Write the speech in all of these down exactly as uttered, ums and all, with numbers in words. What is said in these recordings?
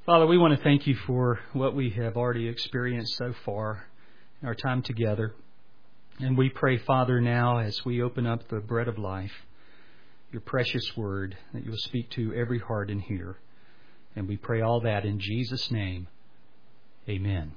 Father, we want to thank you for what we have already experienced so far in our time together. And we pray, Father, now as we open up the bread of life, your precious word, that you will speak to every heart in here. And we pray all that in Jesus' name. Amen.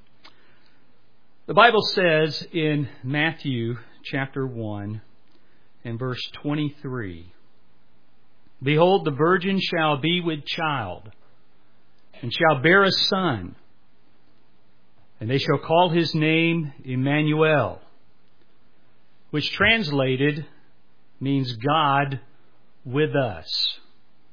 The Bible says in Matthew chapter one and verse twenty-three, "Behold, the virgin shall be with child, and shall bear a son, and they shall call his name Emmanuel," which translated means God with us.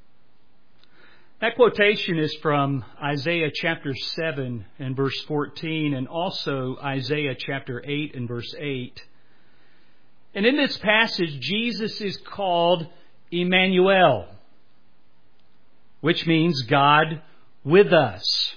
That quotation is from Isaiah chapter seven and verse fourteen, and also Isaiah chapter eight and verse eight. And in this passage, Jesus is called Emmanuel, which means God with us.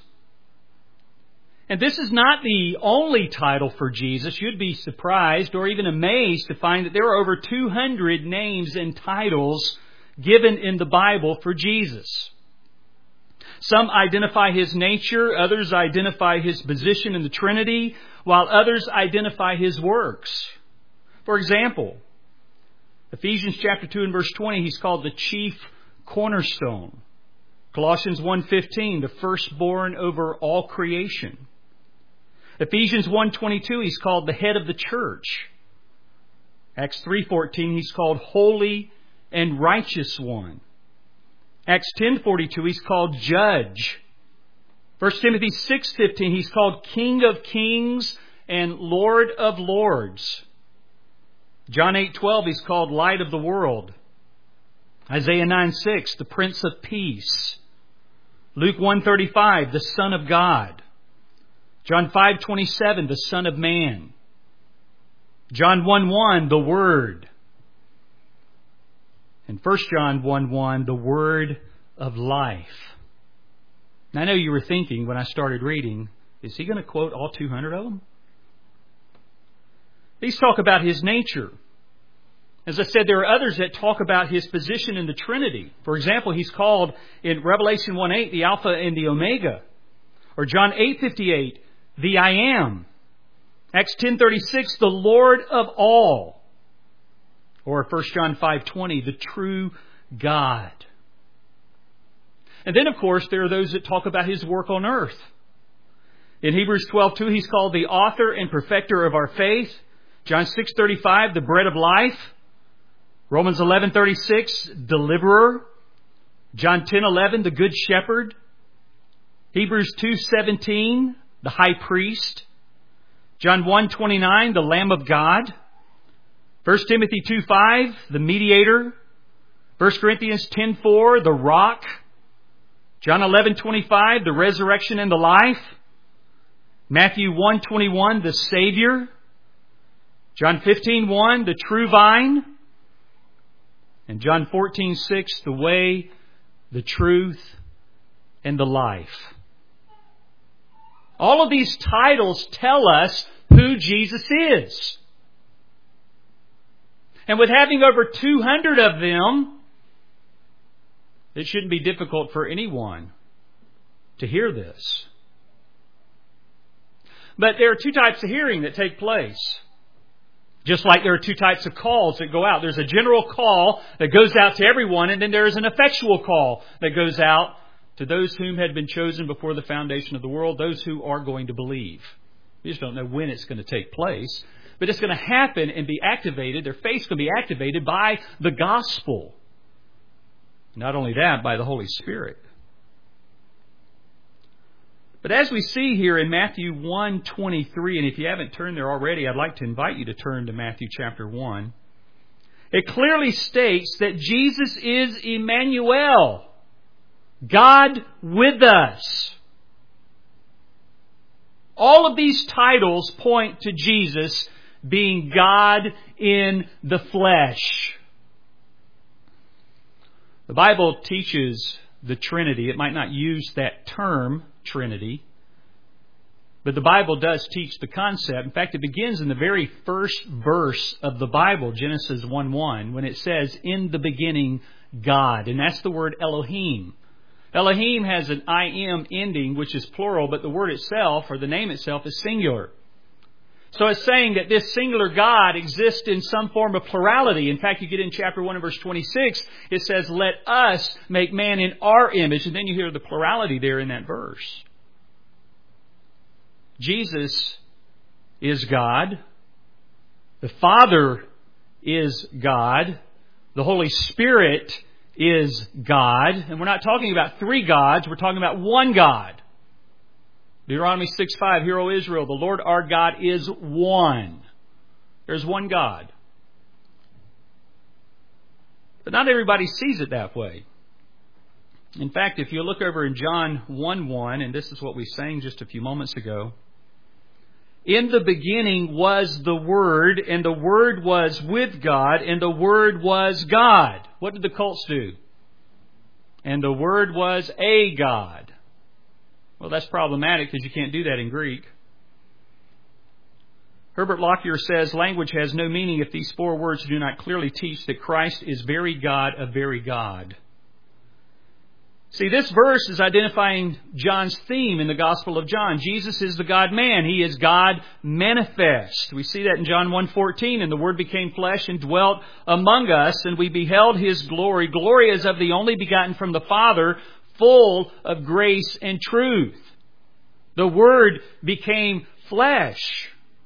And this is not the only title for Jesus. You'd be surprised or even amazed to find that there are over two hundred names and titles given in the Bible for Jesus. Some identify His nature, others identify His position in the Trinity, while others identify His works. For example, Ephesians chapter two and verse twenty, He's called the chief cornerstone. Colossians one fifteen, the firstborn over all creation. Ephesians one twenty-two, He's called the head of the church. Acts three fourteen, He's called Holy and Righteous One. Acts ten forty-two, He's called Judge. First Timothy six fifteen, He's called King of Kings and Lord of Lords. John eight twelve, He's called Light of the World. Isaiah nine six, the Prince of Peace. Luke one thirty-five, the Son of God. John five twenty-seven, the Son of Man. John one one, the Word. And First John one one, the Word of Life. Now, I know you were thinking when I started reading, is he going to quote all two hundred of them? These talk about His nature. As I said, there are others that talk about His position in the Trinity. For example, He's called in Revelation one eight, the Alpha and the Omega. Or John eight fifty-eight, the I Am. Acts ten thirty-six, the Lord of all. Or First John five twenty, the true God. And then, of course, there are those that talk about His work on earth. In Hebrews twelve two, He's called the author and perfecter of our faith. John six thirty-five, the bread of life. Romans eleven thirty-six, deliverer. John ten eleven, the good shepherd. Hebrews two seventeen, the high priest. John one twenty-nine, the Lamb of God. First Timothy two five, the mediator. First Corinthians ten four, the rock. John eleven twenty-five, the resurrection and the life. Matthew one twenty-one, the Savior. John fifteen one, the true vine. And John fourteen six, the way, the truth, and the life. All of these titles tell us who Jesus is. And with having over two hundred of them, it shouldn't be difficult for anyone to hear this. But there are two types of hearing that take place. Just like there are two types of calls that go out. There's a general call that goes out to everyone, and then there is an effectual call that goes out to those whom had been chosen before the foundation of the world, those who are going to believe. We just don't know when it's going to take place, but it's going to happen and be activated. Their faith's going to be activated by the gospel. Not only that, by the Holy Spirit. But as we see here in Matthew one twenty-three, and if you haven't turned there already, I'd like to invite you to turn to Matthew chapter one. It clearly states that Jesus is Emmanuel, God with us. All of these titles point to Jesus being God in the flesh. The Bible teaches the Trinity. It might not use that term, Trinity, but the Bible does teach the concept. In fact, it begins in the very first verse of the Bible, Genesis one one, when it says, "In the beginning, God." And that's the word Elohim. Elohim has an I M ending, which is plural, but the word itself, or the name itself, is singular. So it's saying that this singular God exists in some form of plurality. In fact, you get in chapter one and verse twenty-six, it says, let us make man in our image. And then you hear the plurality there in that verse. Jesus is God. The Father is God. The Holy Spirit is God. And we're not talking about three gods. We're talking about one God. Deuteronomy six five, Hear, O Israel, the Lord our God is one. There's one God. But not everybody sees it that way. In fact, if you look over in John one one, and this is what we sang just a few moments ago, in the beginning was the Word, and the Word was with God, and the Word was God. What did the cults do? And the Word was a God. Well, that's problematic because you can't do that in Greek. Herbert Lockyer says, language has no meaning if these four words do not clearly teach that Christ is very God of very God. See, this verse is identifying John's theme in the Gospel of John. Jesus is the God-man. He is God manifest. We see that in John one fourteen, and the Word became flesh and dwelt among us, and we beheld His glory. Glory as of the only begotten from the Father, full of grace and truth. The Word became flesh.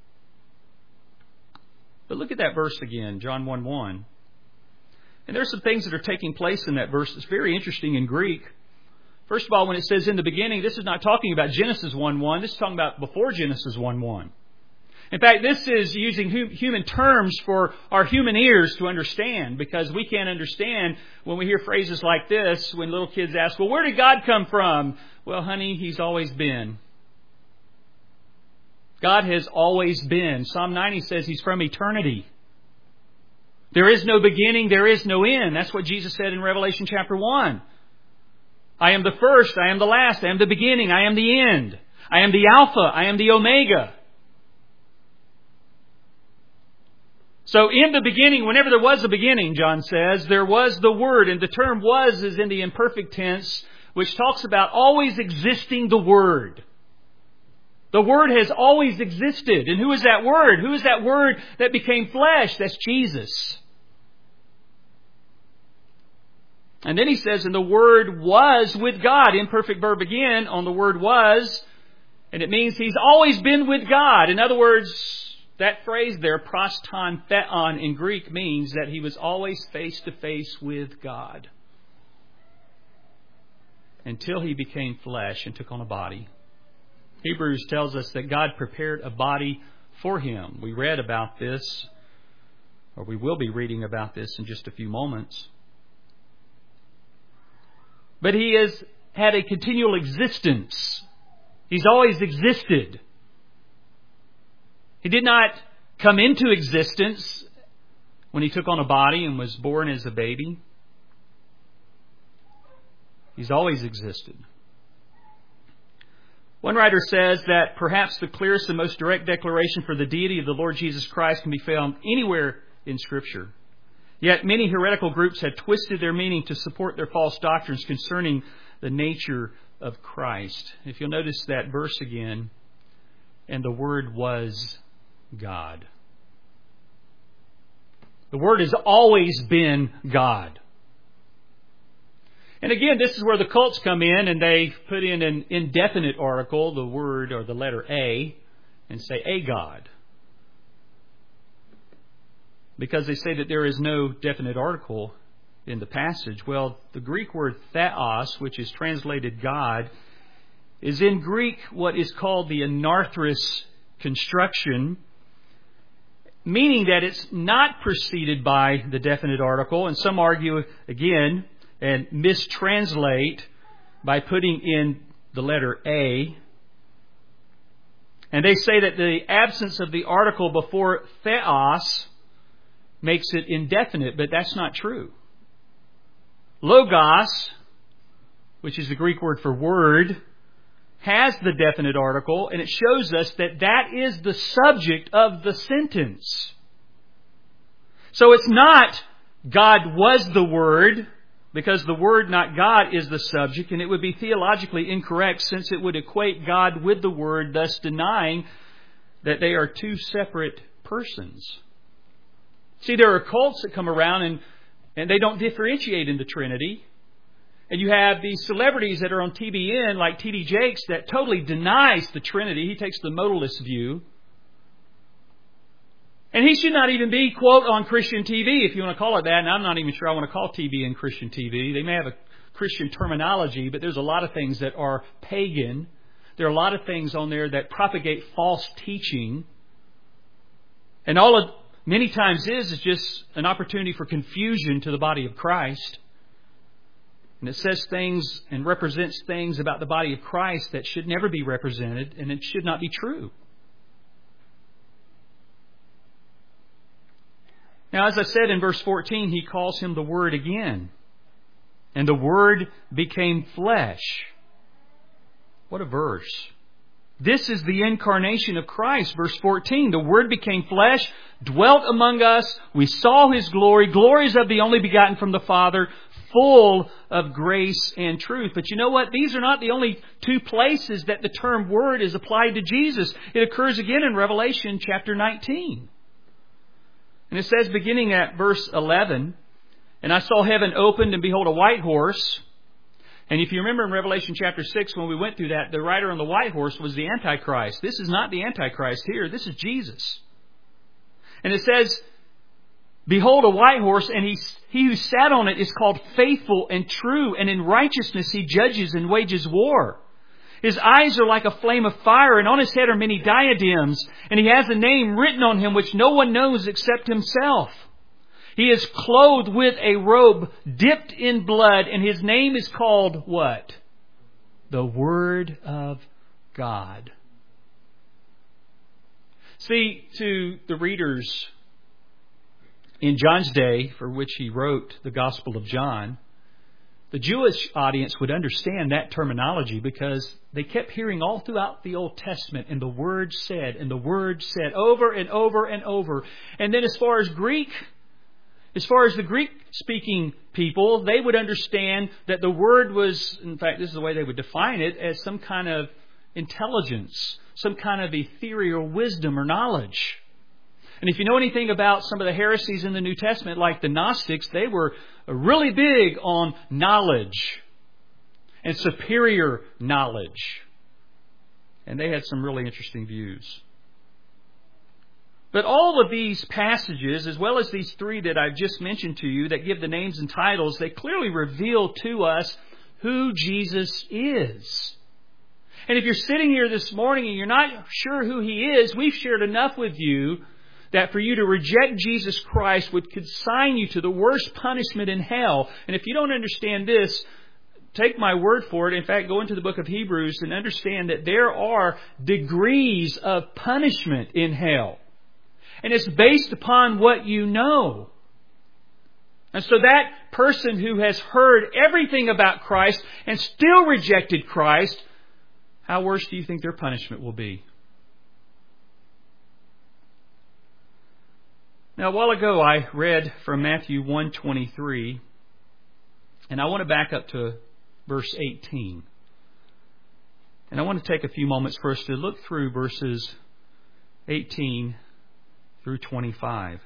But look at that verse again, John one one. And there's some things that are taking place in that verse that's very interesting in Greek. First of all, when it says in the beginning, this is not talking about Genesis one one. This is talking about before Genesis one one. In fact, this is using human terms for our human ears to understand, because we can't understand when we hear phrases like this when little kids ask, well, where did God come from? Well, honey, He's always been. God has always been. Psalm ninety says He's from eternity. There is no beginning, there is no end. That's what Jesus said in Revelation chapter one. I am the first, I am the last, I am the beginning, I am the end. I am the Alpha, I am the Omega. So in the beginning, whenever there was a beginning, John says, there was the Word. And the term was is in the imperfect tense, which talks about always existing the Word. The Word has always existed. And who is that Word? Who is that Word that became flesh? That's Jesus. And then he says, and the Word was with God. Imperfect verb again on the word was. And it means He's always been with God. In other words, that phrase there, proston theon in Greek, means that He was always face to face with God. Until He became flesh and took on a body. Hebrews tells us that God prepared a body for Him. We read about this, or we will be reading about this in just a few moments. But He has had a continual existence. He's always existed. He did not come into existence when He took on a body and was born as a baby. He's always existed. One writer says that perhaps the clearest and most direct declaration for the deity of the Lord Jesus Christ can be found anywhere in Scripture. Yet many heretical groups had twisted their meaning to support their false doctrines concerning the nature of Christ. If you'll notice that verse again, and the Word was God. The Word has always been God. And again, this is where the cults come in and they put in an indefinite article, the word or the letter A, and say a God. Because they say that there is no definite article in the passage. Well, the Greek word theos, which is translated God, is in Greek what is called the anarthrous construction, meaning that it's not preceded by the definite article. And some argue, again, and mistranslate by putting in the letter A. And they say that the absence of the article before theos makes it indefinite, but that's not true. Logos, which is the Greek word for word, has the definite article, and it shows us that that is the subject of the sentence. So it's not God was the Word, because the Word, not God, is the subject, and it would be theologically incorrect since it would equate God with the Word, thus denying that they are two separate persons. See, there are cults that come around and, and they don't differentiate in the Trinity. And you have these celebrities that are on T B N, like T D Jakes, that totally denies the Trinity. He takes the modalist view. And he should not even be, quote, on Christian T V, if you want to call it that. And I'm not even sure I want to call T V N Christian T V. They may have a Christian terminology, but there's a lot of things that are pagan. There are a lot of things on there that propagate false teaching. And all it many times is, is just an opportunity for confusion to the body of Christ. And it says things and represents things about the body of Christ that should never be represented, and it should not be true. Now, as I said in verse fourteen, he calls him the Word again. And the Word became flesh. What a verse. This is the incarnation of Christ. Verse fourteen, the Word became flesh, dwelt among us. We saw His glory. Glories of the only begotten from the Father, full of grace and truth. But you know what? These are not the only two places that the term Word is applied to Jesus. It occurs again in Revelation chapter nineteen. And it says, beginning at verse eleven, and I saw heaven opened, and behold, a white horse. And if you remember in Revelation chapter six, when we went through that, the rider on the white horse was the Antichrist. This is not the Antichrist here. This is Jesus. And it says, behold, a white horse, and he, he who sat on it is called Faithful and True, and in righteousness he judges and wages war. His eyes are like a flame of fire, and on his head are many diadems, and he has a name written on him which no one knows except himself. He is clothed with a robe dipped in blood, and his name is called what? The Word of God. See, to the readers in John's day, for which he wrote the Gospel of John, the Jewish audience would understand that terminology because they kept hearing all throughout the Old Testament, and the Word said, and the Word said over and over and over. And then as far as Greek, as far as the Greek-speaking people, they would understand that the Word was, in fact, this is the way they would define it, as some kind of intelligence, some kind of ethereal wisdom or knowledge. And if you know anything about some of the heresies in the New Testament, like the Gnostics, they were really big on knowledge and superior knowledge. And they had some really interesting views. But all of these passages, as well as these three that I've just mentioned to you that give the names and titles, they clearly reveal to us who Jesus is. And if you're sitting here this morning and you're not sure who He is, we've shared enough with you that for you to reject Jesus Christ would consign you to the worst punishment in hell. And if you don't understand this, take my word for it. In fact, go into the book of Hebrews and understand that there are degrees of punishment in hell. And it's based upon what you know. And so that person who has heard everything about Christ and still rejected Christ, how worse do you think their punishment will be? Now, a while ago, I read from Matthew one twenty-three, and I want to back up to verse eighteen. And I want to take a few moments first to look through verses eighteen through twenty-five.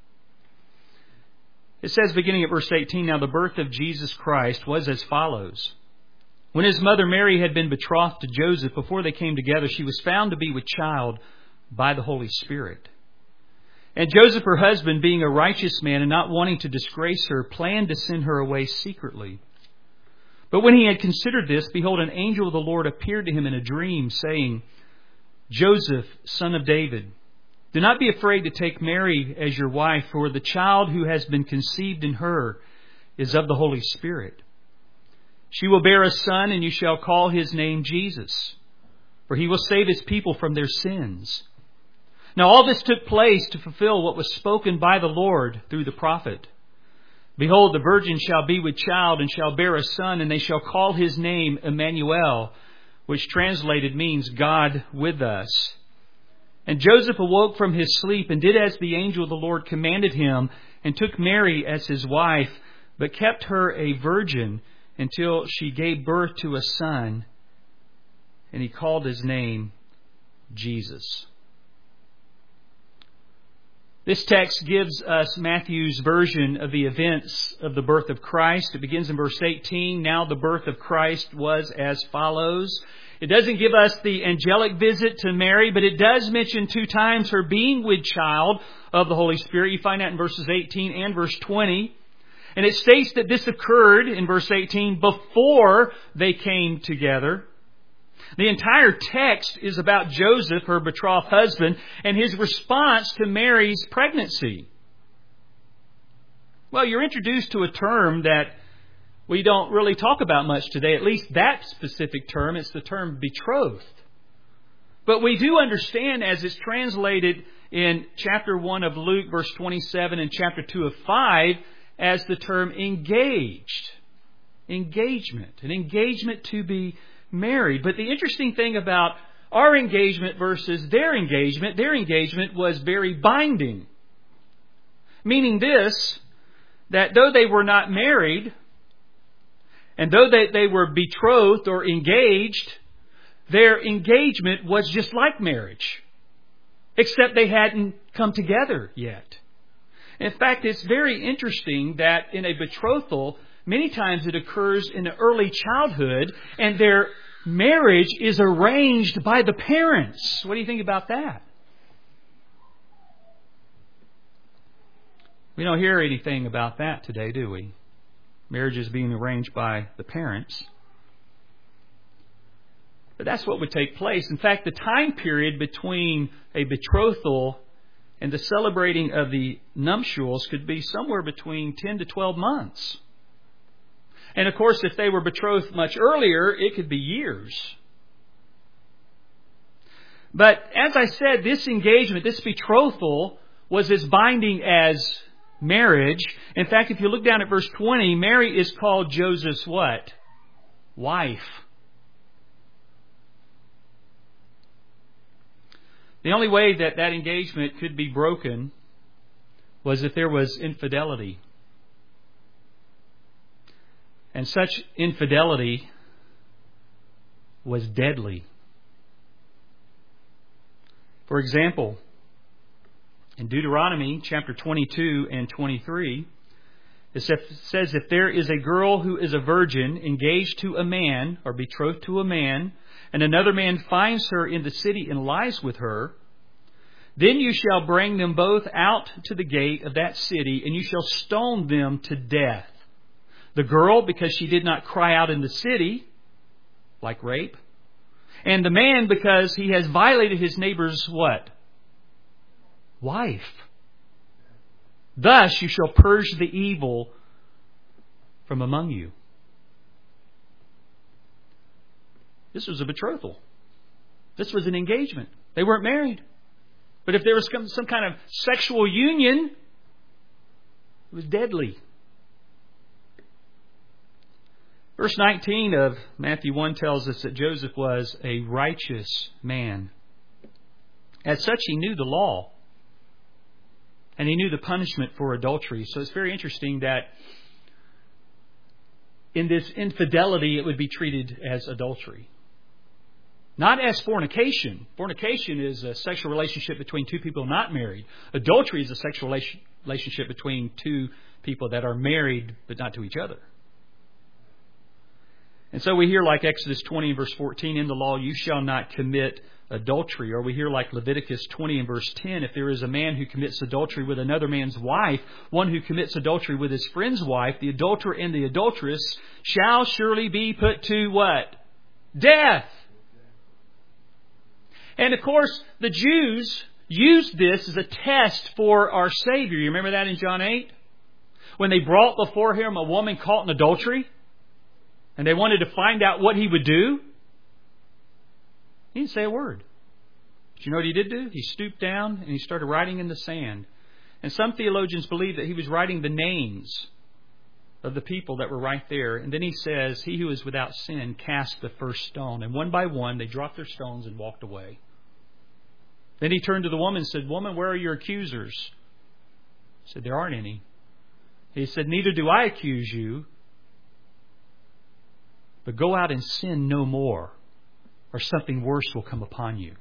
It says, beginning at verse eighteen, now the birth of Jesus Christ was as follows. When His mother Mary had been betrothed to Joseph, before they came together, she was found to be with child by the Holy Spirit. And Joseph, her husband, being a righteous man and not wanting to disgrace her, planned to send her away secretly. But when he had considered this, behold, an angel of the Lord appeared to him in a dream, saying, Joseph, son of David, do not be afraid to take Mary as your wife, for the child who has been conceived in her is of the Holy Spirit. She will bear a son, and you shall call his name Jesus, for he will save his people from their sins. Now all this took place to fulfill what was spoken by the Lord through the prophet. Behold, the virgin shall be with child and shall bear a son, and they shall call his name Emmanuel, which translated means God with us. And Joseph awoke from his sleep and did as the angel of the Lord commanded him, and took Mary as his wife, but kept her a virgin until she gave birth to a son, and he called his name Jesus. This text gives us Matthew's version of the events of the birth of Christ. It begins in verse eighteen. Now the birth of Christ was as follows. It doesn't give us the angelic visit to Mary, but it does mention two times her being with child of the Holy Spirit. You find that in verses eighteen and verse twenty. And it states that this occurred in verse eighteen before they came together. The entire text is about Joseph, her betrothed husband, and his response to Mary's pregnancy. Well, you're introduced to a term that we don't really talk about much today, at least that specific term. It's the term betrothed. But we do understand, as it's translated in chapter one of Luke, verse twenty-seven, and chapter two of five, as the term engaged. Engagement. An engagement to be married. But the interesting thing about our engagement versus their engagement, their engagement was very binding. Meaning this, that though they were not married, and though they, they were betrothed or engaged, their engagement was just like marriage. Except they hadn't come together yet. In fact, it's very interesting that in a betrothal, many times it occurs in early childhood, and their marriage is arranged by the parents. What do you think about that? We don't hear anything about that today, do we? Marriages being arranged by the parents. But that's what would take place. In fact, the time period between a betrothal and the celebrating of the nuptials could be somewhere between ten to twelve months. And of course, if they were betrothed much earlier, it could be years. But as I said, this engagement, this betrothal, was as binding as marriage. In fact, if you look down at verse twenty, Mary is called Joseph's what? Wife. The only way that that engagement could be broken was if there was infidelity. And such infidelity was deadly. For example, in Deuteronomy chapter twenty-two and twenty-three, it says, if there is a girl who is a virgin engaged to a man or betrothed to a man, and another man finds her in the city and lies with her, then you shall bring them both out to the gate of that city, and you shall stone them to death. The girl, because she did not cry out in the city, like rape. And the man, because he has violated his neighbor's what? Wife. Thus you shall purge the evil from among you. This was a betrothal. This was an engagement. They weren't married. But if there was some, some kind of sexual union, it was deadly. Verse nineteen of Matthew one tells us that Joseph was a righteous man. As such, he knew the law. And he knew the punishment for adultery. So it's very interesting that in this infidelity, it would be treated as adultery. Not as fornication. Fornication is a sexual relationship between two people not married. Adultery is a sexual relationship between two people that are married but not to each other. And so we hear like Exodus twenty and verse fourteen, in the law you shall not commit adultery. Or we hear like Leviticus twenty and verse ten, if there is a man who commits adultery with another man's wife, one who commits adultery with his friend's wife, the adulterer and the adulteress shall surely be put to what? Death. And of course, the Jews used this as a test for our Savior. You remember that in John eight? When they brought before him a woman caught in adultery, and they wanted to find out what he would do. He didn't say a word. But you know what he did do? He stooped down and he started writing in the sand. And some theologians believe that he was writing the names of the people that were right there. And then he says, he who is without sin cast the first stone. And one by one, they dropped their stones and walked away. Then he turned to the woman and said, woman, where are your accusers? He said, there aren't any. He said, neither do I accuse you, but go out and sin no more, or something worse will come upon you.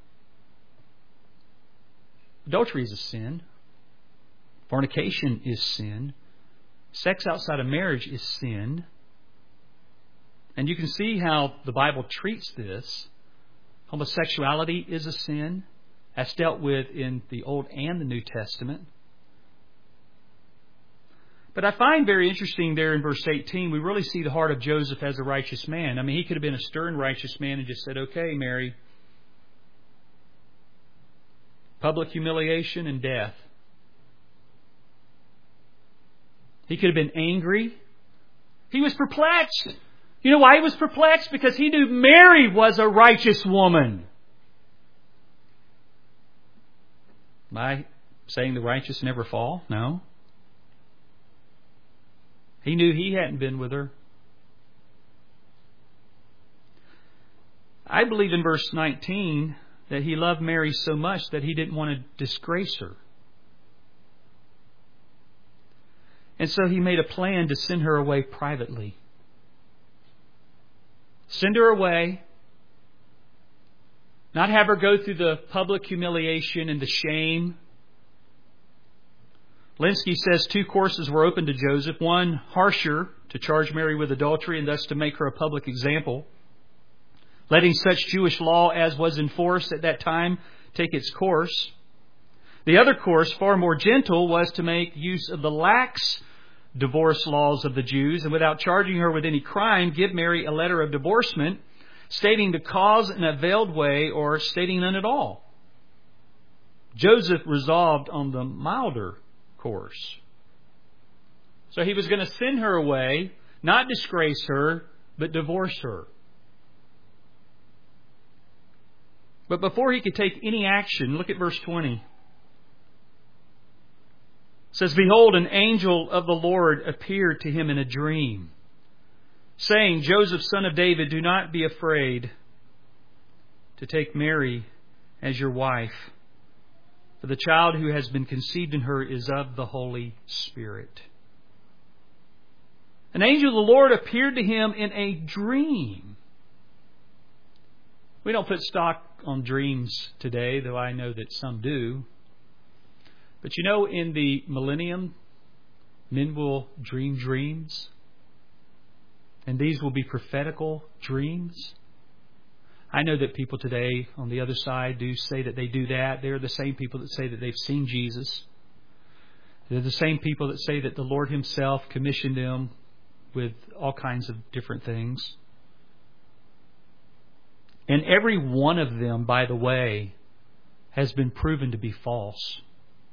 Adultery is a sin. Fornication is sin. Sex outside of marriage is sin. And you can see how the Bible treats this. Homosexuality is a sin. That's dealt with in the Old and the New Testament. But I find very interesting there in verse eighteen, we really see the heart of Joseph as a righteous man. I mean, he could have been a stern righteous man and just said, okay, Mary, public humiliation and death. He could have been angry. He was perplexed. You know why he was perplexed? Because he knew Mary was a righteous woman. Am I saying the righteous never fall? No. He knew he hadn't been with her. I believe in verse nineteen that he loved Mary so much that he didn't want to disgrace her. And so he made a plan to send her away privately. Send her away. Not have her go through the public humiliation and the shame. Linsky says two courses were open to Joseph. One, harsher, to charge Mary with adultery and thus to make her a public example. Letting such Jewish law as was in force at that time take its course. The other course, far more gentle, was to make use of the lax divorce laws of the Jews and without charging her with any crime, give Mary a letter of divorcement stating the cause in a veiled way or stating none at all. Joseph resolved on the milder course. So he was going to send her away, not disgrace her, but divorce her. But before he could take any action, look at verse twenty. It says, behold, an angel of the Lord appeared to him in a dream, saying, Joseph, son of David, do not be afraid to take Mary as your wife, for the child who has been conceived in her is of the Holy Spirit. An angel of the Lord appeared to him in a dream. We don't put stock on dreams today, though I know that some do. But you know, in the millennium, men will dream dreams. And these will be prophetical dreams. I know that people today on the other side do say that they do that. They're the same people that say that they've seen Jesus. They're the same people that say that the Lord Himself commissioned them with all kinds of different things. And every one of them, by the way, has been proven to be false.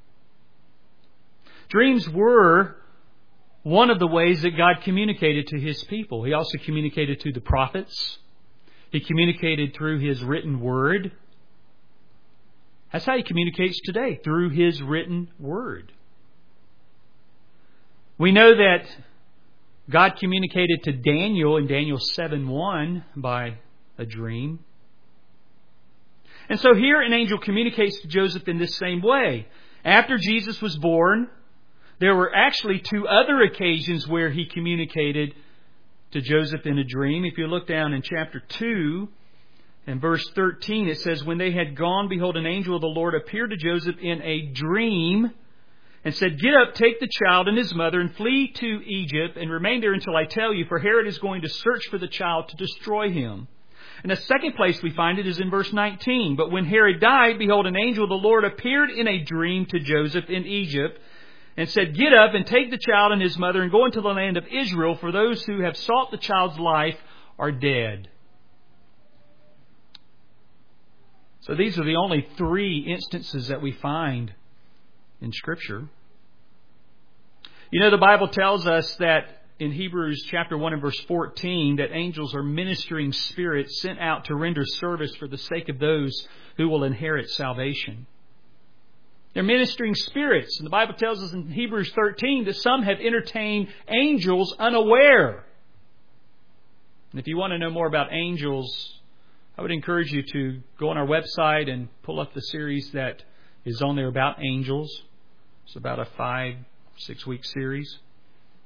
Dreams were one of the ways that God communicated to His people. He also communicated to the prophets. He communicated through His written word. That's how He communicates today, through His written word. We know that God communicated to Daniel in Daniel seven one by a dream. And so here an angel communicates to Joseph in this same way. After Jesus was born, there were actually two other occasions where he communicated to Joseph in a dream. If you look down in chapter two and verse thirteen, it says, when they had gone, behold, an angel of the Lord appeared to Joseph in a dream and said, get up, take the child and his mother and flee to Egypt and remain there until I tell you, for Herod is going to search for the child to destroy him. And the second place we find it is in verse nineteen. But when Herod died, behold, an angel of the Lord appeared in a dream to Joseph in Egypt and said, get up and take the child and his mother and go into the land of Israel, for those who have sought the child's life are dead. So these are the only three instances that we find in Scripture. You know, the Bible tells us that in Hebrews chapter one and verse fourteen, that angels are ministering spirits sent out to render service for the sake of those who will inherit salvation. They're ministering spirits. And the Bible tells us in Hebrews thirteen that some have entertained angels unaware. And if you want to know more about angels, I would encourage you to go on our website and pull up the series that is on there about angels. It's about a five, six week series.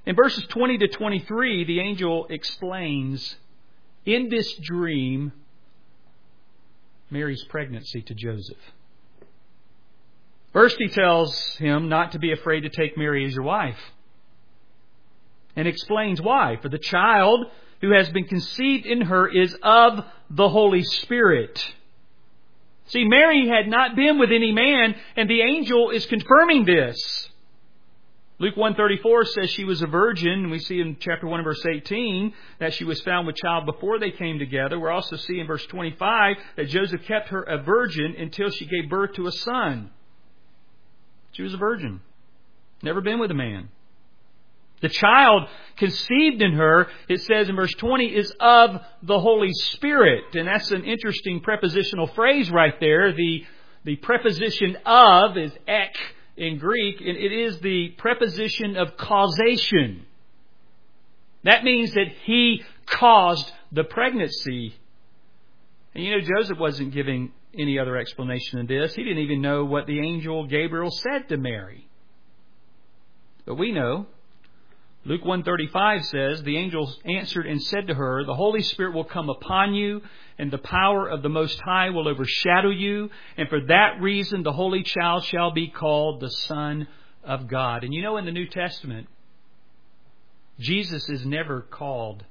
In verses twenty to twenty-three, the angel explains in this dream Mary's pregnancy to Joseph. First, he tells him not to be afraid to take Mary as your wife, and explains why. For the child who has been conceived in her is of the Holy Spirit. See, Mary had not been with any man, and the angel is confirming this. Luke one thirty-four says she was a virgin, and we see in chapter one and verse eighteen that she was found with child before they came together. We also see in verse twenty-five that Joseph kept her a virgin until she gave birth to a son. She was a virgin. Never been with a man. The child conceived in her, it says in verse twenty, is of the Holy Spirit. And that's an interesting prepositional phrase right there. The, the preposition of is ek in Greek, and it is the preposition of causation. That means that he caused the pregnancy. And you know, Joseph wasn't giving any other explanation than this. He didn't even know what the angel Gabriel said to Mary. But we know. Luke one thirty-five says, the angel answered and said to her, the Holy Spirit will come upon you, and the power of the Most High will overshadow you. And for that reason, the Holy Child shall be called the Son of God. And you know, in the New Testament, Jesus is never called,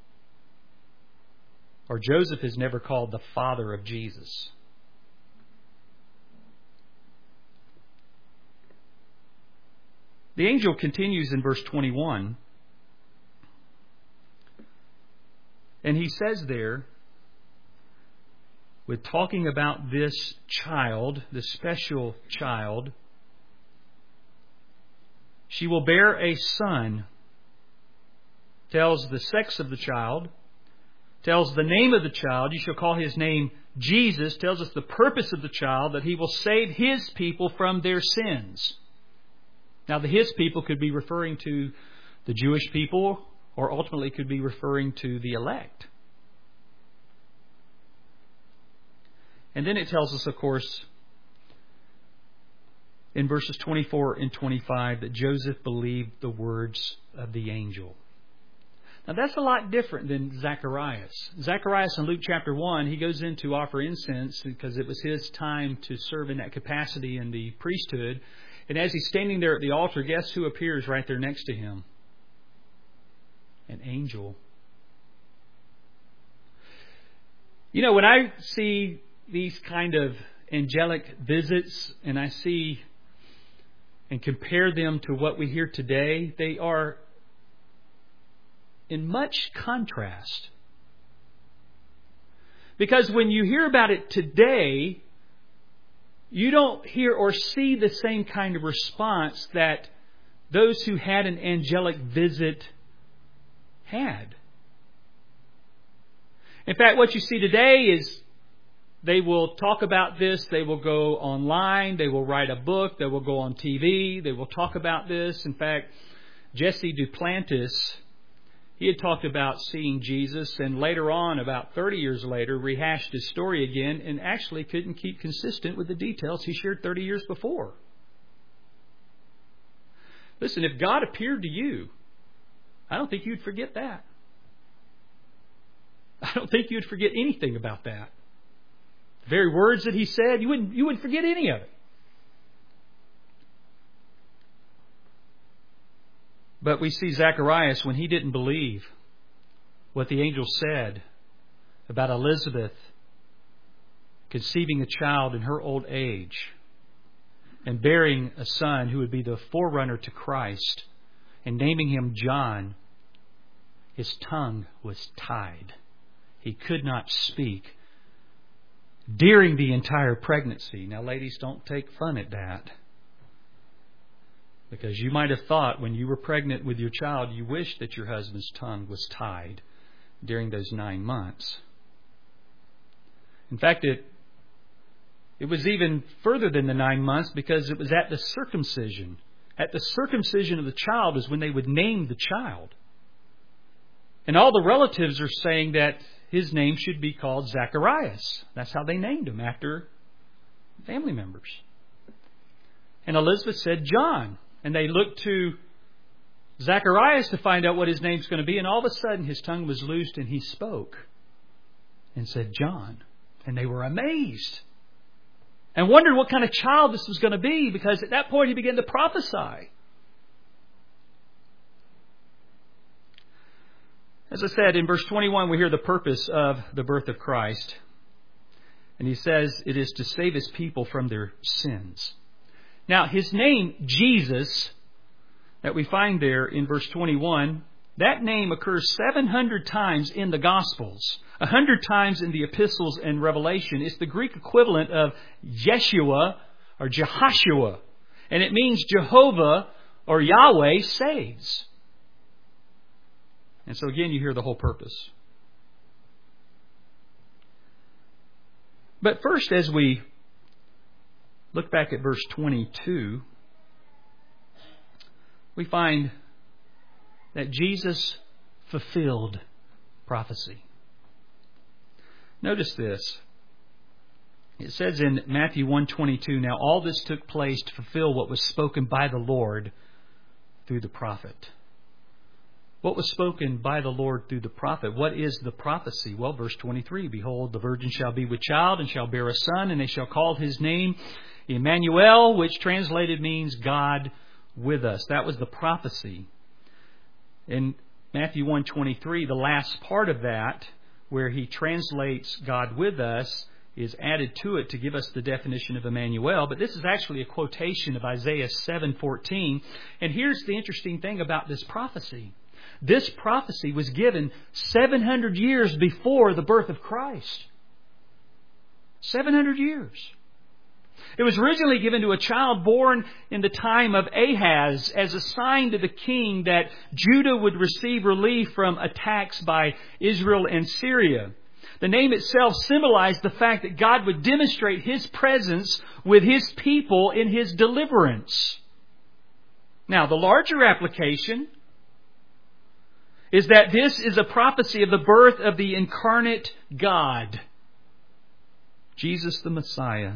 or Joseph is never called the father of Jesus. The angel continues in verse twenty-one. And he says there, with talking about this child, this special child, she will bear a son, tells the sex of the child, tells the name of the child, you shall call his name Jesus, tells us the purpose of the child, that he will save his people from their sins. Now, the his people could be referring to the Jewish people, or ultimately could be referring to the elect. And then it tells us, of course, in verses twenty-four and twenty-five, that Joseph believed the words of the angel. Now, that's a lot different than Zacharias. Zacharias in Luke chapter one, he goes in to offer incense because it was his time to serve in that capacity in the priesthood. And as he's standing there at the altar, guess who appears right there next to him? An angel. You know, when I see these kind of angelic visits and I see and compare them to what we hear today, they are in much contrast. Because when you hear about it today, you don't hear or see the same kind of response that those who had an angelic visit had. In fact, what you see today is they will talk about this, they will go online, they will write a book, they will go on T V, they will talk about this. In fact, Jesse Duplantis, he had talked about seeing Jesus, and later on, about thirty years later, rehashed his story again and actually couldn't keep consistent with the details he shared thirty years before. Listen, if God appeared to you, I don't think you'd forget that. I don't think you'd forget anything about that. The very words that he said, you wouldn't, you wouldn't forget any of it. But we see Zacharias, when he didn't believe what the angel said about Elizabeth conceiving a child in her old age and bearing a son who would be the forerunner to Christ and naming him John, his tongue was tied. He could not speak during the entire pregnancy. Now, ladies, don't take fun at that. Because you might have thought when you were pregnant with your child, you wished that your husband's tongue was tied during those nine months. In fact, it, it was even further than the nine months because it was at the circumcision. At the circumcision of the child is when they would name the child. And all the relatives are saying that his name should be called Zacharias. That's how they named him, after family members. And Elizabeth said John. And they looked to Zacharias to find out what his name's going to be, and all of a sudden his tongue was loosed and he spoke and said, John. And they were amazed and wondered what kind of child this was going to be, because at that point he began to prophesy. As I said, in verse twenty-one, we hear the purpose of the birth of Christ. And he says it is to save his people from their sins. Now, his name, Jesus, that we find there in verse twenty-one, that name occurs seven hundred times in the Gospels, one hundred times in the epistles and Revelation. It's the Greek equivalent of Yeshua or Jehoshua. And it means Jehovah or Yahweh saves. And so again, you hear the whole purpose. But first, as we look back at verse twenty-two, we find that Jesus fulfilled prophecy. Notice this. It says in Matthew one twenty-two, now all this took place to fulfill what was spoken by the Lord through the prophet. What was spoken by the Lord through the prophet? What is the prophecy? Well, verse twenty-three, behold, the virgin shall be with child and shall bear a son, and they shall call his name Emmanuel, which translated means God with us. That was the prophecy. In Matthew one twenty-three, the last part of that, where he translates God with us, is added to it to give us the definition of Emmanuel. But this is actually a quotation of Isaiah seven fourteen. And here's the interesting thing about this prophecy. This prophecy was given seven hundred years before the birth of Christ. seven hundred years. It was originally given to a child born in the time of Ahaz as a sign to the king that Judah would receive relief from attacks by Israel and Syria. The name itself symbolized the fact that God would demonstrate His presence with His people in His deliverance. Now, the larger application is that this is a prophecy of the birth of the incarnate God, Jesus the Messiah.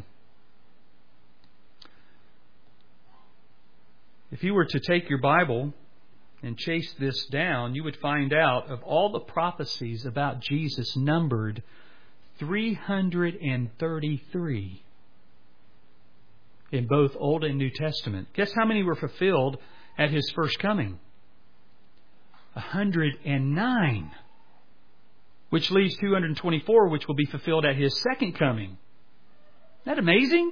If you were to take your Bible and chase this down, you would find out of all the prophecies about Jesus numbered three hundred thirty-three in both Old and New Testament. Guess how many were fulfilled at His first coming? one hundred nine. Which leaves two hundred twenty-four, which will be fulfilled at His second coming. Isn't that amazing?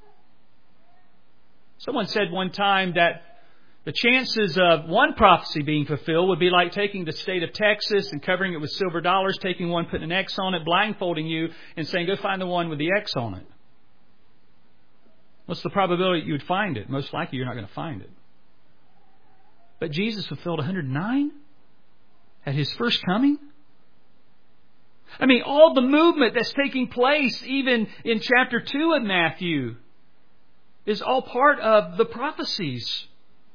Someone said one time that the chances of one prophecy being fulfilled would be like taking the state of Texas and covering it with silver dollars, taking one, putting an X on it, blindfolding you, and saying, go find the one with the X on it. What's the probability that you would find it? Most likely you're not going to find it. But Jesus fulfilled one hundred nine at His first coming? I mean, all the movement that's taking place even in chapter two of Matthew is all part of the prophecies.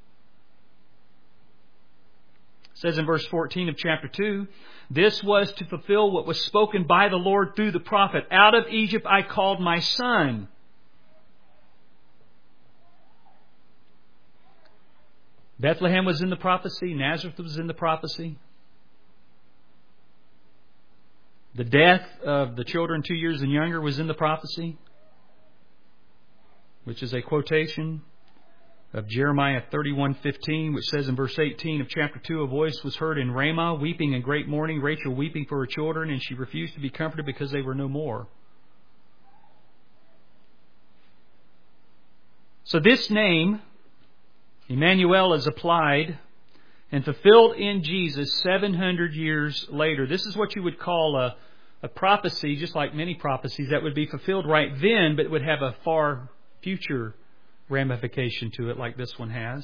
It says in verse fourteen of chapter two, this was to fulfill what was spoken by the Lord through the prophet. Out of Egypt I called my son. Bethlehem was in the prophecy. Nazareth was in the prophecy. The death of the children two years and younger was in the prophecy, which is a quotation of Jeremiah thirty-one fifteen, which says in verse eighteen of chapter two, a voice was heard in Ramah, weeping in great mourning, Rachel weeping for her children, and she refused to be comforted because they were no more. So this name, Emmanuel, is applied and fulfilled in Jesus seven hundred years later. This is what you would call a, a prophecy, just like many prophecies, that would be fulfilled right then, but would have a far future ramification to it, like this one has.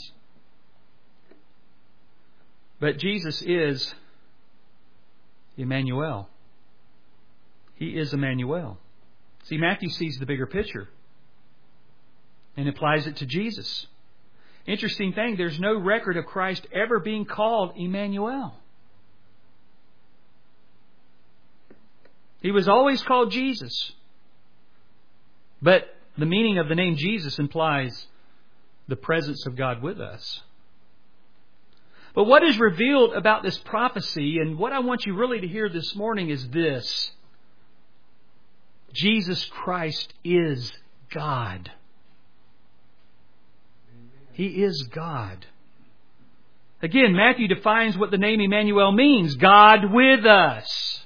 But Jesus is Emmanuel. He is Emmanuel. See, Matthew sees the bigger picture and applies it to Jesus. Interesting thing, there's no record of Christ ever being called Emmanuel. He was always called Jesus. But the meaning of the name Jesus implies the presence of God with us. But what is revealed about this prophecy, and what I want you really to hear this morning, is this: Jesus Christ is God. He is God. Again, Matthew defines what the name Emmanuel means: God with us.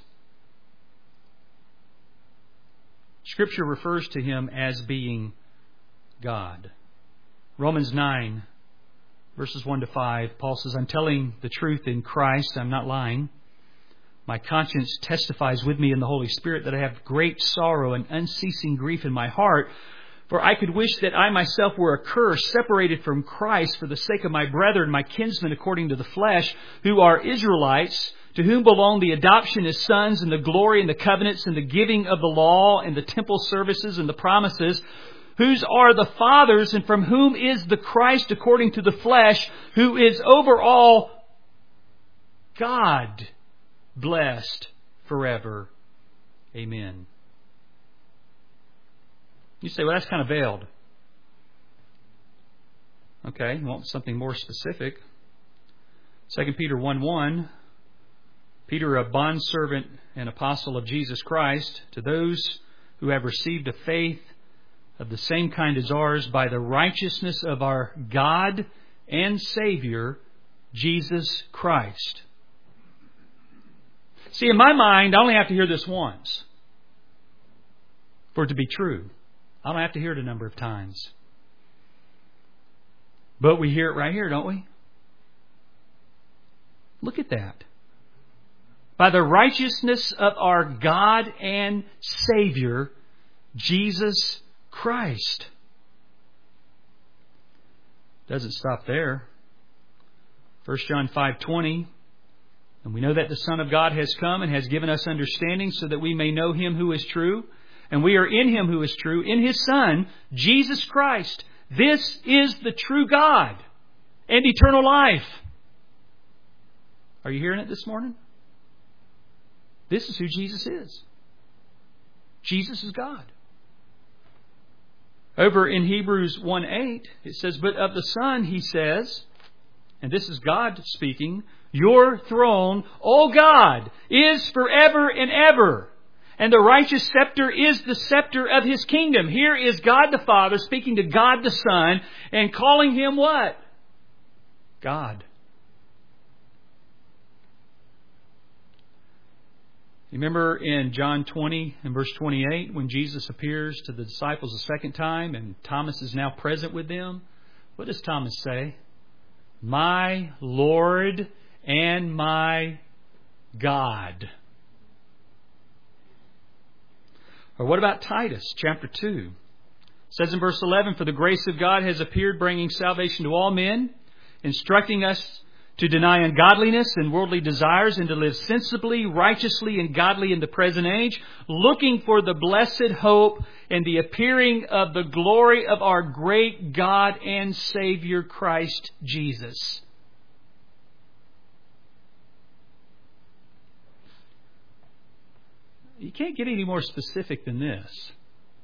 Scripture refers to Him as being God. Romans nine, verses one to five, Paul says, I'm telling the truth in Christ, I'm not lying. My conscience testifies with me in the Holy Spirit that I have great sorrow and unceasing grief in my heart. For I could wish that I myself were accursed, separated from Christ for the sake of my brethren, my kinsmen according to the flesh, who are Israelites, to whom belong the adoption as sons and the glory and the covenants and the giving of the law and the temple services and the promises, whose are the fathers, and from whom is the Christ according to the flesh, who is over all God, blessed forever. Amen. You say, well, that's kind of veiled. Okay, you want something more specific. Second Peter one one, Peter, a bondservant and apostle of Jesus Christ, to those who have received a faith of the same kind as ours by the righteousness of our God and Savior, Jesus Christ. See, in my mind, I only have to hear this once for it to be true. I don't have to hear it a number of times. But we hear it right here, don't we? Look at that. By the righteousness of our God and Savior, Jesus Christ. Doesn't stop there. First John five twenty. And we know that the Son of God has come and has given us understanding so that we may know Him who is true. And we are in Him who is true, in His Son, Jesus Christ. This is the true God and eternal life. Are you hearing it this morning? This is who Jesus is. Jesus is God. Over in Hebrews one eight, it says, but of the Son, He says, and this is God speaking, your throne, O God, is forever and ever. And the righteous scepter is the scepter of His kingdom. Here is God the Father speaking to God the Son and calling Him what? God. You remember in John twenty and verse twenty-eight when Jesus appears to the disciples a second time and Thomas is now present with them? What does Thomas say? My Lord and my God. Or what about Titus chapter two? It says in verse eleven, for the grace of God has appeared, bringing salvation to all men, instructing us to deny ungodliness and worldly desires and to live sensibly, righteously, and godly in the present age, looking for the blessed hope and the appearing of the glory of our great God and Savior Christ Jesus. You can't get any more specific than this.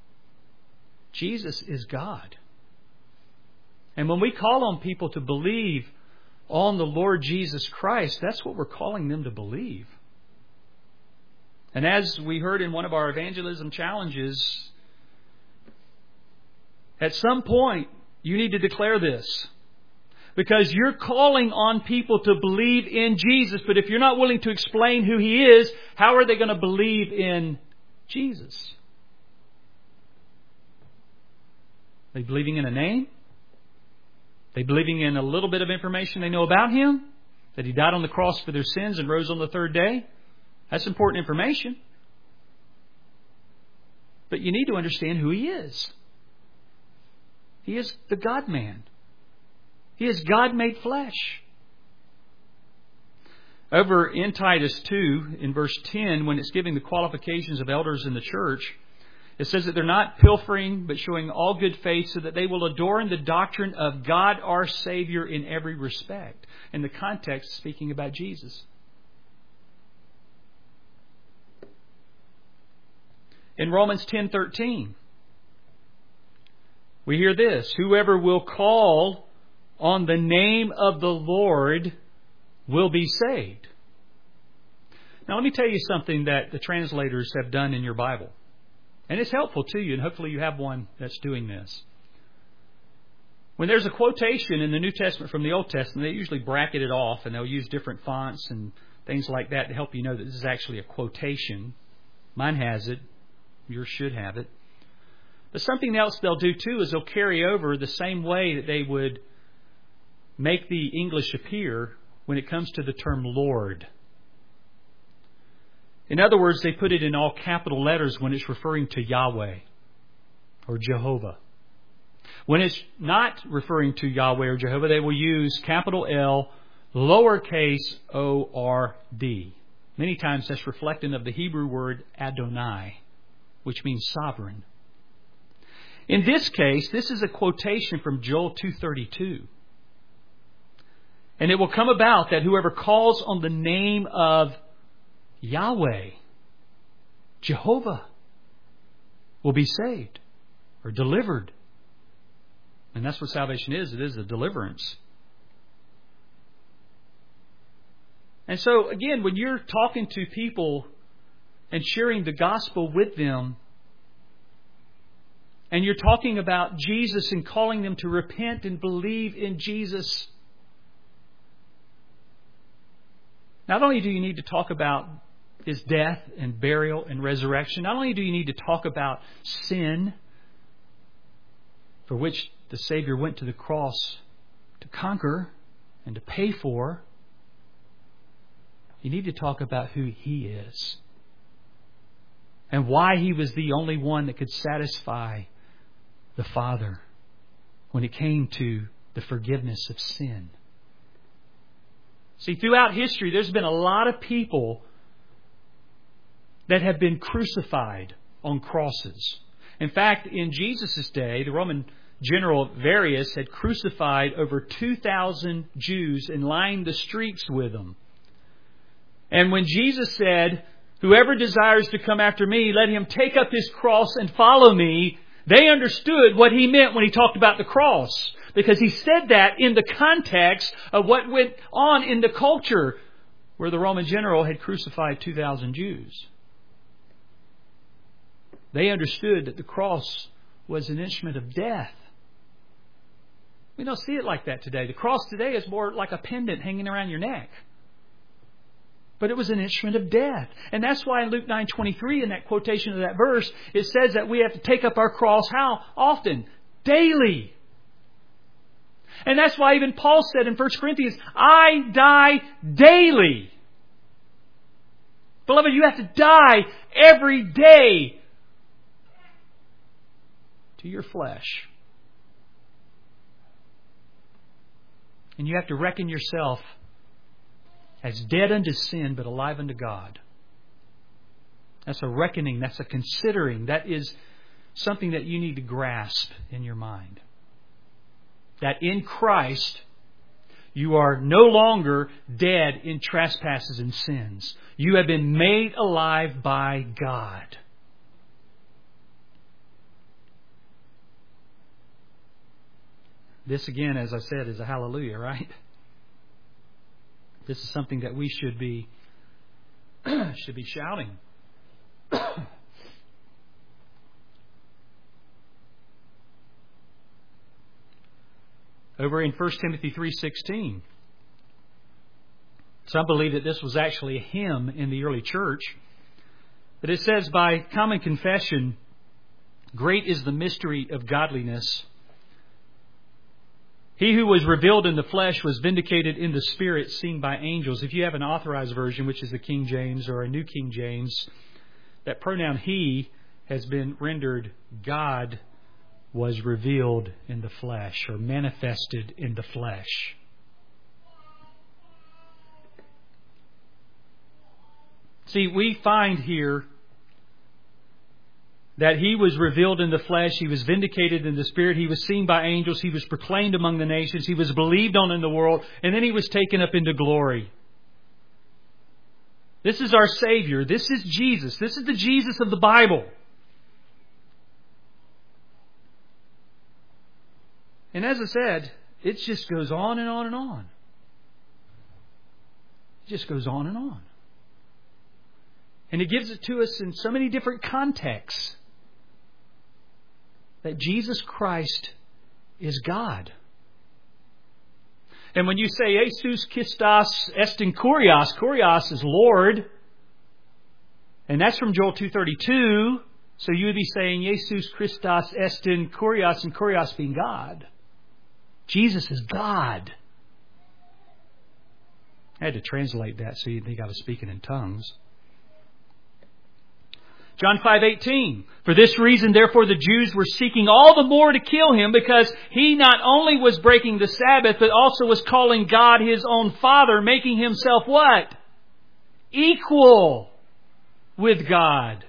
Jesus is God. And when we call on people to believe on the Lord Jesus Christ, that's what we're calling them to believe. And as we heard in one of our evangelism challenges, at some point you need to declare this. Because you're calling on people to believe in Jesus. But if you're not willing to explain who He is, how are they going to believe in Jesus? Are they believing in a name? Are they believing in a little bit of information they know about Him? That He died on the cross for their sins and rose on the third day? That's important information. But you need to understand who He is. He is the God-man. He is God made flesh. Over in Titus two, in verse ten, when it's giving the qualifications of elders in the church, it says that they're not pilfering, but showing all good faith so that they will adorn the doctrine of God our Savior in every respect. In the context, speaking about Jesus. In Romans ten thirteen, we hear this: whoever will call on the name of the Lord will be saved. Now let me tell you something that the translators have done in your Bible. And it's helpful to you, and hopefully you have one that's doing this. When there's a quotation in the New Testament from the Old Testament, they usually bracket it off, and they'll use different fonts and things like that to help you know that this is actually a quotation. Mine has it. Yours should have it. But something else they'll do too is they'll carry over the same way that they would make the English appear when it comes to the term Lord. In other words, they put it in all capital letters when it's referring to Yahweh or Jehovah. When it's not referring to Yahweh or Jehovah, they will use capital L, lowercase O R D. Many times that's reflective of the Hebrew word Adonai, which means sovereign. In this case, this is a quotation from Joel two thirty-two. And it will come about that whoever calls on the name of Yahweh, Jehovah, will be saved or delivered. And that's what salvation is. It is a deliverance. And so, again, when you're talking to people and sharing the gospel with them, and you're talking about Jesus and calling them to repent and believe in Jesus, not only do you need to talk about His death and burial and resurrection, not only do you need to talk about sin, for which the Savior went to the cross to conquer and to pay for, you need to talk about who He is and why He was the only one that could satisfy the Father when it came to the forgiveness of sin. See, throughout history, there's been a lot of people that have been crucified on crosses. In fact, in Jesus' day, the Roman general Varius had crucified over two thousand Jews and lined the streets with them. And when Jesus said, "Whoever desires to come after me, let him take up his cross and follow me," they understood what He meant when He talked about the cross. Because He said that in the context of what went on in the culture where the Roman general had crucified two thousand Jews. They understood that the cross was an instrument of death. We don't see it like that today. The cross today is more like a pendant hanging around your neck. But it was an instrument of death. And that's why in Luke nine twenty-three, in that quotation of that verse, it says that we have to take up our cross how often? Daily. And that's why even Paul said in First Corinthians, I die daily. Beloved, you have to die every day to your flesh. And you have to reckon yourself as dead unto sin, but alive unto God. That's a reckoning. That's a considering. That is something that you need to grasp in your mind. That in Christ, you are no longer dead in trespasses and sins. You have been made alive by God. This again, as I said, is a hallelujah, right? This is something that we should be should be shouting. Over in First Timothy three sixteen, some believe that this was actually a hymn in the early church. But it says, by common confession, great is the mystery of godliness. He who was revealed in the flesh was vindicated in the Spirit, seen by angels. If you have an authorized version, which is the King James or a New King James, that pronoun He has been rendered God was revealed in the flesh or manifested in the flesh. See, we find here that He was revealed in the flesh, He was vindicated in the Spirit, He was seen by angels, He was proclaimed among the nations, He was believed on in the world, and then He was taken up into glory. This is our Savior. This is Jesus. This is the Jesus of the Bible. And as I said, it just goes on and on and on. It just goes on and on. And it gives it to us in so many different contexts that Jesus Christ is God. And when you say Jesus Christos estin Kurios, Kurios is Lord. And that's from Joel two thirty-two. So you would be saying Jesus Christos estin Kurios, and Kurios being God. Jesus is God. I had to translate that so you'd think I was speaking in tongues. John five eighteen. For this reason, therefore, the Jews were seeking all the more to kill him, because he not only was breaking the Sabbath, but also was calling God his own Father, making himself what? Equal with God.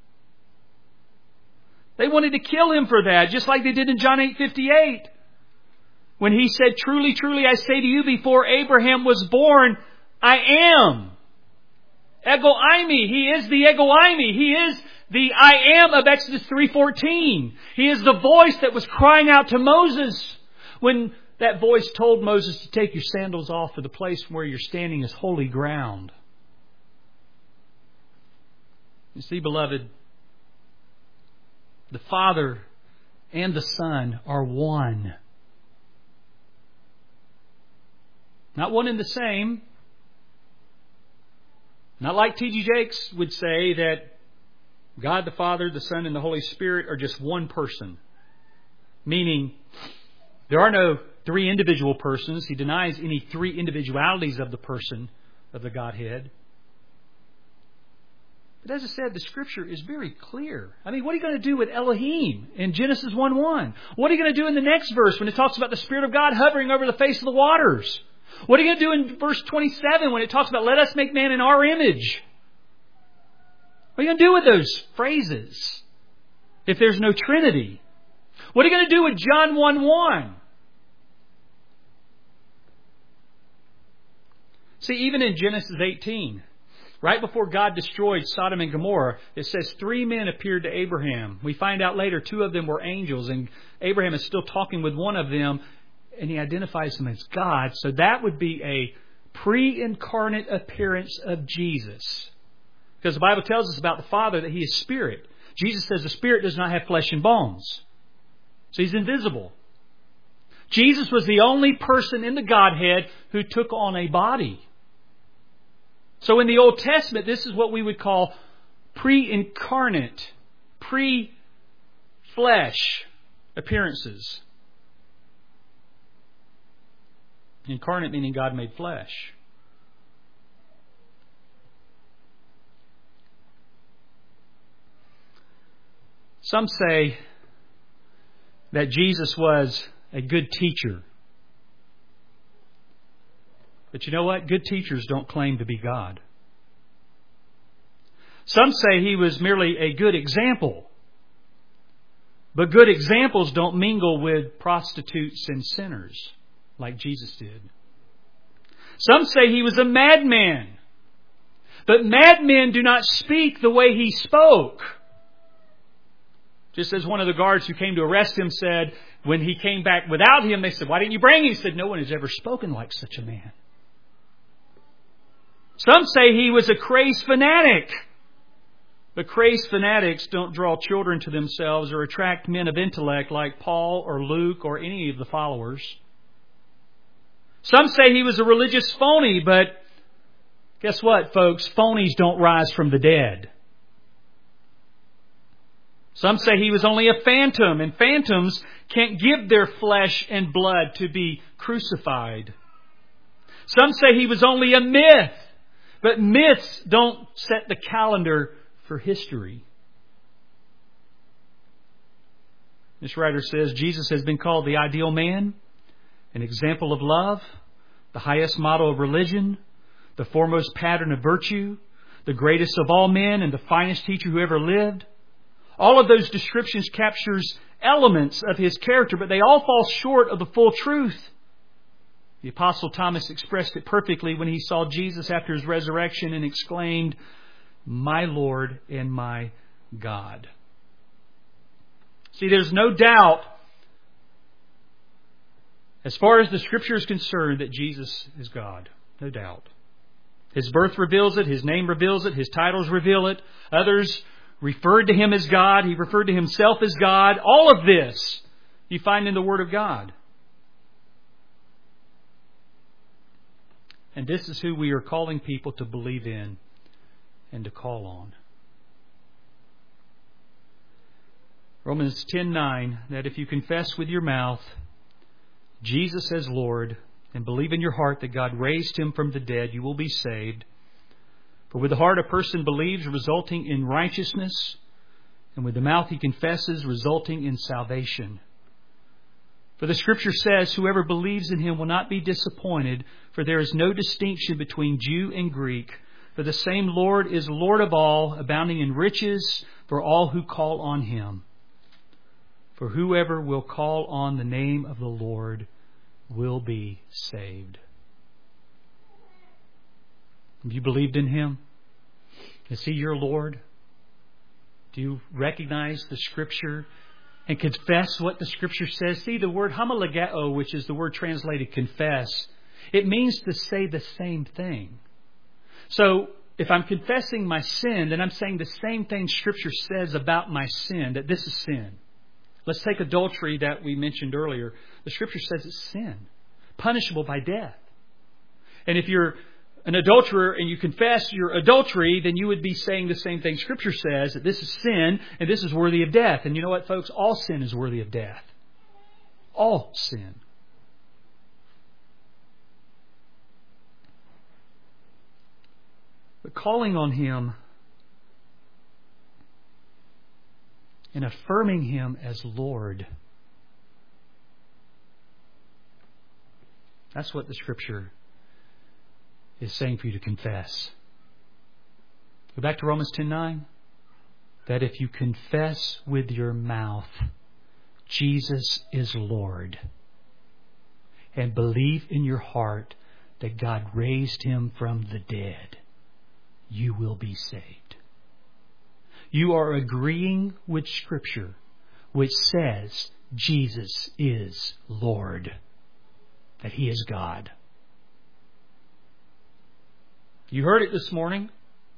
They wanted to kill him for that, just like they did in John eight fifty-eight. When he said, truly, truly, I say to you, before Abraham was born, I am. Ego eimi. He is the ego eimi. He is the I am of Exodus three fourteen. He is the voice that was crying out to Moses when that voice told Moses to take your sandals off, for the place where you're standing is holy ground. You see, beloved, the Father and the Son are one. Not one and the same. Not like T D Jakes would say that God the Father, the Son, and the Holy Spirit are just one person. Meaning, there are no three individual persons. He denies any three individualities of the person of the Godhead. But as I said, the Scripture is very clear. I mean, what are you going to do with Elohim in Genesis one one? What are you going to do in the next verse when it talks about the Spirit of God hovering over the face of the waters? What are you going to do in verse twenty-seven when it talks about, let us make man in our image? What are you going to do with those phrases if there's no Trinity? What are you going to do with John one one? See, even in Genesis eighteen, right before God destroyed Sodom and Gomorrah, it says three men appeared to Abraham. We find out later two of them were angels, and Abraham is still talking with one of them, and he identifies him as God. So that would be a pre-incarnate appearance of Jesus. Because the Bible tells us about the Father that He is Spirit. Jesus says the Spirit does not have flesh and bones. So He's invisible. Jesus was the only person in the Godhead who took on a body. So in the Old Testament, this is what we would call pre-incarnate, pre-flesh appearances. Incarnate meaning God made flesh. Some say that Jesus was a good teacher. But you know what? Good teachers don't claim to be God. Some say He was merely a good example. But good examples don't mingle with prostitutes and sinners like Jesus did. Some say He was a madman. But madmen do not speak the way He spoke. Just as one of the guards who came to arrest Him said, when He came back without Him, they said, why didn't you bring Him? He said, no one has ever spoken like such a man. Some say He was a crazed fanatic. But crazed fanatics don't draw children to themselves or attract men of intellect like Paul or Luke or any of the followers. Some say He was a religious phony, but guess what, folks? Phonies don't rise from the dead. Some say He was only a phantom, and phantoms can't give their flesh and blood to be crucified. Some say He was only a myth, but myths don't set the calendar for history. This writer says Jesus has been called the ideal man, an example of love, the highest model of religion, the foremost pattern of virtue, the greatest of all men, and the finest teacher who ever lived. All of those descriptions captures elements of His character, but they all fall short of the full truth. The Apostle Thomas expressed it perfectly when he saw Jesus after His resurrection and exclaimed, my Lord and my God. See, there's no doubt, as far as the Scripture is concerned, that Jesus is God. No doubt. His birth reveals it. His name reveals it. His titles reveal it. Others referred to Him as God. He referred to Himself as God. All of this you find in the Word of God. And this is who we are calling people to believe in and to call on. Romans ten nine, that if you confess with your mouth Jesus as Lord and believe in your heart that God raised Him from the dead, you will be saved. For with the heart a person believes, resulting in righteousness, and with the mouth he confesses, resulting in salvation. For the Scripture says, whoever believes in Him will not be disappointed, for there is no distinction between Jew and Greek. For the same Lord is Lord of all, abounding in riches for all who call on Him. For whoever will call on the name of the Lord will be saved. Have you believed in Him? Is He your Lord? Do you recognize the Scripture and confess what the Scripture says? See, the word homologeo, which is the word translated confess, it means to say the same thing. So, if I'm confessing my sin, then I'm saying the same thing Scripture says about my sin, that this is sin. Let's take adultery that we mentioned earlier. The Scripture says it's sin, punishable by death. And if you're an adulterer and you confess your adultery, then you would be saying the same thing Scripture says, that this is sin and this is worthy of death. And you know what, folks? All sin is worthy of death. All sin. But calling on Him and affirming Him as Lord, that's what the Scripture is saying for you to confess. Go back to Romans ten nine. That if you confess with your mouth Jesus is Lord and believe in your heart that God raised Him from the dead, you will be saved. You are agreeing with Scripture, which says Jesus is Lord, that He is God. You heard it this morning.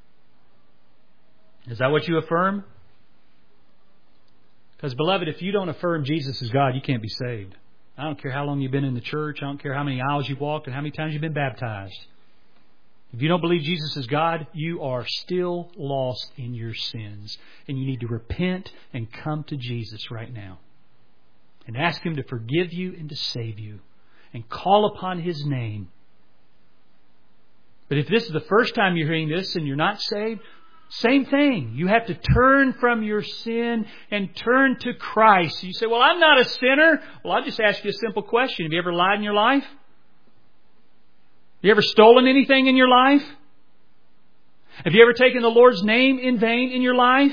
Is that what you affirm? Because, beloved, if you don't affirm Jesus is God, you can't be saved. I don't care how long you've been in the church. I don't care how many aisles you've walked and how many times you've been baptized. If you don't believe Jesus is God, you are still lost in your sins. And you need to repent and come to Jesus right now. And ask Him to forgive you and to save you. And call upon His name. But if this is the first time you're hearing this and you're not saved, same thing. You have to turn from your sin and turn to Christ. You say, well, I'm not a sinner. Well, I'll just ask you a simple question. Have you ever lied in your life? Have you ever stolen anything in your life? Have you ever taken the Lord's name in vain in your life?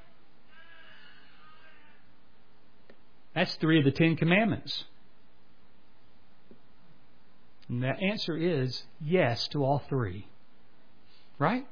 That's three of the Ten Commandments. And the answer is yes to all three. Right?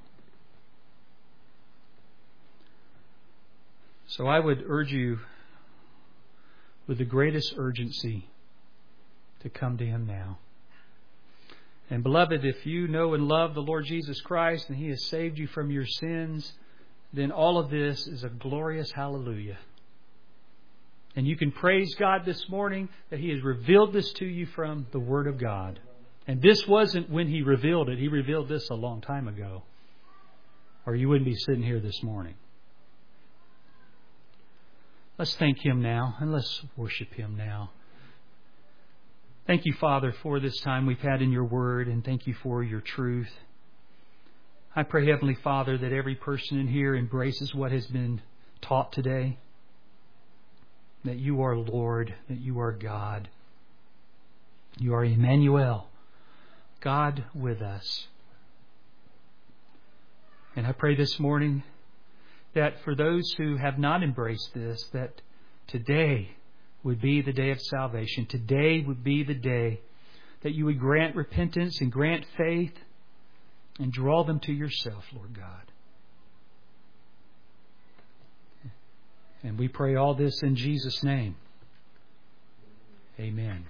So I would urge you with the greatest urgency to come to Him now. And beloved, if you know and love the Lord Jesus Christ and He has saved you from your sins, then all of this is a glorious hallelujah. And you can praise God this morning that He has revealed this to you from the Word of God. And this wasn't when He revealed it. He revealed this a long time ago. Or you wouldn't be sitting here this morning. Let's thank Him now and let's worship Him now. Thank you, Father, for this time we've had in your Word, and thank you for your truth. I pray, Heavenly Father, that every person in here embraces what has been taught today. That you are Lord, that you are God. You are Emmanuel, God with us. And I pray this morning that for those who have not embraced this, that today would be the day of salvation. Today would be the day that you would grant repentance and grant faith and draw them to yourself, Lord God. And we pray all this in Jesus' name. Amen.